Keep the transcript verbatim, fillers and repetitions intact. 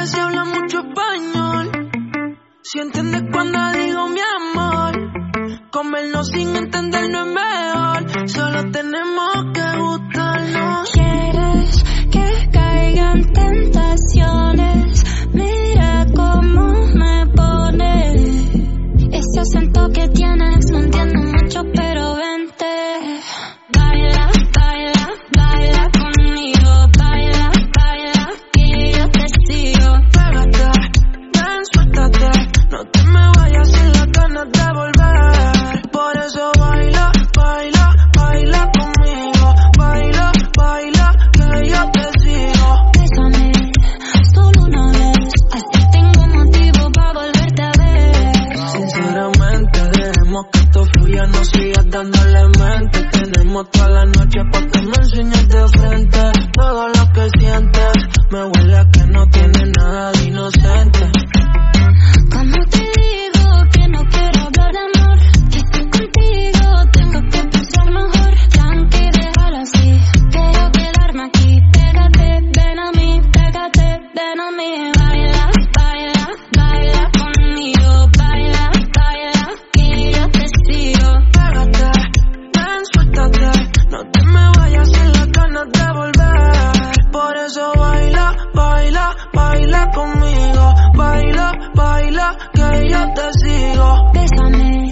si habla mucho español. Si entiendes cuando digo mi amor. Comernos sin entender no es mejor. Solo tenemos que gustarnos. Quieres que caigan tentaciones. Mira cómo me pone. Ese acento que tienes no entiendo mucho, pero vente. Baila, baila, baila conmigo. Baila, baila, que yo te sigo. Pégate, ven, suéltate. No te me vayas sin las ganas de volver. Por eso baila, baila, baila conmigo. Baila, baila, que yo te sigo. Bésame, solo una vez. Así tengo motivo para volverte a ver. Sinceramente, dejemos que esto fluya, no sigas dándole mente. Tenemos toda la noche pa' que me enseñes de frente. Todo lo que sientes, me huele a que no tiene nada de inocente. Como te digo que no quiero hablar de amor, que estoy contigo, tengo que pensar mejor. Tranqui, déjalo así, quiero quedarme aquí. Pégate, ven a mí, pégate, ven a mí. Baila, baila, baila conmigo. Baila, baila, que yo te sigo. Pégate, ven, suéltate. No te me vayas sin las ganas de volver. Por eso baila, baila, baila conmigo. Baila, baila, que yo te sigo. Bésame,